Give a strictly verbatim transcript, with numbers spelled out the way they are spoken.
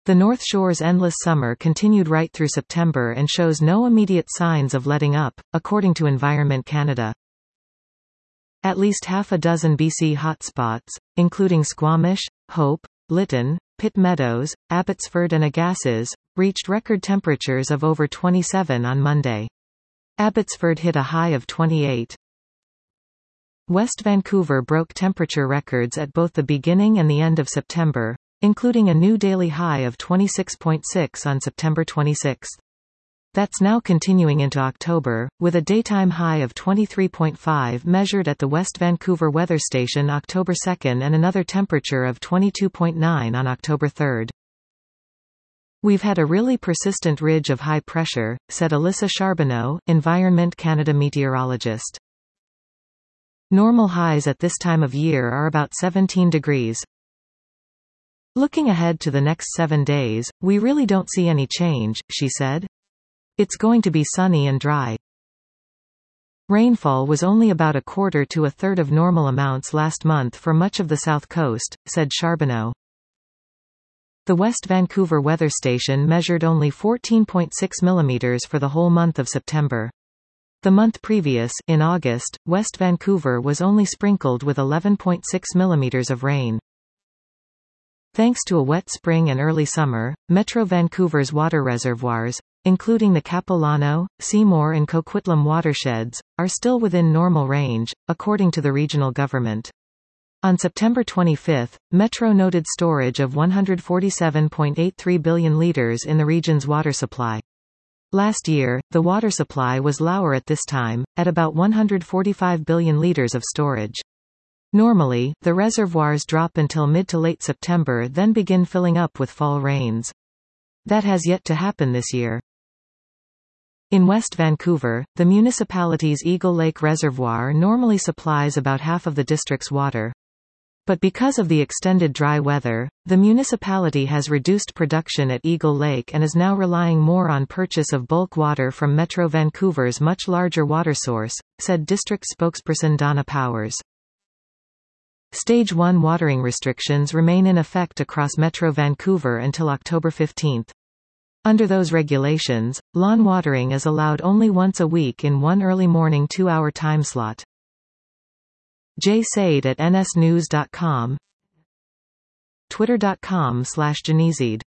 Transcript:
The North Shore's endless summer continued right through September and shows no immediate signs of letting up, according to Environment Canada. At least half a dozen B C hotspots, including Squamish, Hope, Lytton, Pitt Meadows, Abbotsford and Agassiz, reached record temperatures of over twenty-seven on Monday. Abbotsford hit a high of twenty-eight. West Vancouver broke temperature records at both the beginning and the end of September, including a new daily high of twenty-six point six on September twenty-sixth. That's now continuing into October, with a daytime high of twenty-three point five measured at the West Vancouver weather station October second and another temperature of twenty-two point nine on October third. We've had a really persistent ridge of high pressure, said Alyssa Charbonneau, Environment Canada meteorologist. Normal highs at this time of year are about seventeen degrees. Looking ahead to the next seven days, we really don't see any change, she said. It's going to be sunny and dry. Rainfall was only about a quarter to a third of normal amounts last month for much of the south coast, said Charbonneau. The West Vancouver weather station measured only fourteen point six millimeters for the whole month of September. The month previous, in August, West Vancouver was only sprinkled with eleven point six millimeters of rain. Thanks to a wet spring and early summer, Metro Vancouver's water reservoirs, including the Capilano, Seymour and Coquitlam watersheds, are still within normal range, according to the regional government. On September twenty-fifth, Metro noted storage of one hundred forty-seven point eight three billion litres in the region's water supply. Last year, the water supply was lower at this time, at about one hundred forty-five billion litres of storage. Normally, the reservoirs drop until mid to late September, then begin filling up with fall rains. That has yet to happen this year. In West Vancouver, the municipality's Eagle Lake Reservoir normally supplies about half of the district's water. But because of the extended dry weather, the municipality has reduced production at Eagle Lake and is now relying more on purchase of bulk water from Metro Vancouver's much larger water source, said district spokesperson Donna Powers. Stage one watering restrictions remain in effect across Metro Vancouver until October fifteenth. Under those regulations, lawn watering is allowed only once a week in one early morning two-hour time slot. Jay Said at N S news dot com, Twitter dot com slash Janizid